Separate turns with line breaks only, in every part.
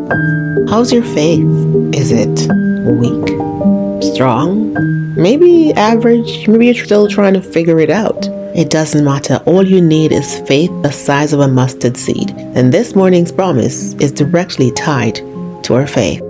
How's your faith? Is it weak? Strong? Maybe average? Maybe you're still trying to figure it out. It doesn't matter. All you need is faith the size of a mustard seed. And this morning's promise is directly tied to our faith.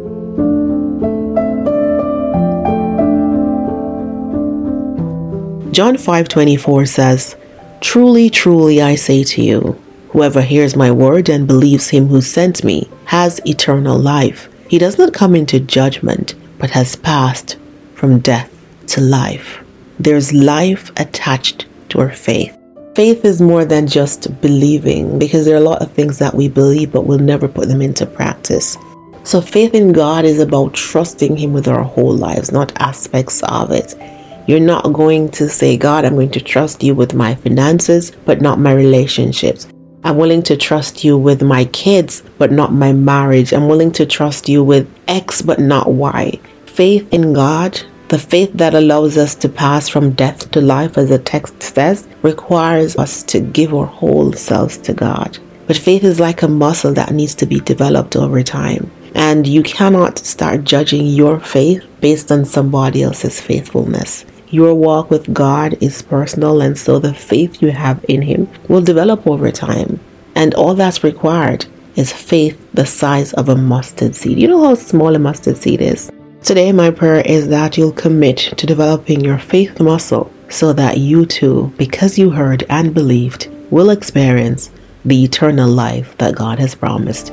John 5:24 says, "Truly, truly, I say to you, whoever hears my word and believes him who sent me has eternal life. He does not come into judgment, but has passed from death to life." There's life attached to our faith. Faith is more than just believing, because there are a lot of things that we believe but we'll never put them into practice. So faith in God is about trusting him with our whole lives, not aspects of it. You're not going to say, "God, I'm going to trust you with my finances, but not my relationships. I'm willing to trust you with my kids, but not my marriage. I'm willing to trust you with X, but not Y." Faith in God, the faith that allows us to pass from death to life, as the text says, requires us to give our whole selves to God. But faith is like a muscle that needs to be developed over time. And you cannot start judging your faith based on somebody else's faithfulness. Your walk with God is personal, and so the faith you have in him will develop over time. And all that's required is faith the size of a mustard seed. You know how small a mustard seed is? Today, my prayer is that you'll commit to developing your faith muscle so that you too, because you heard and believed, will experience the eternal life that God has promised.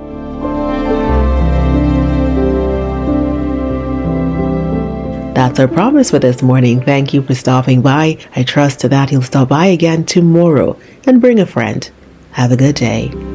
That's our promise for this morning. Thank you for stopping by. I trust that you'll stop by again tomorrow and bring a friend. Have a good day.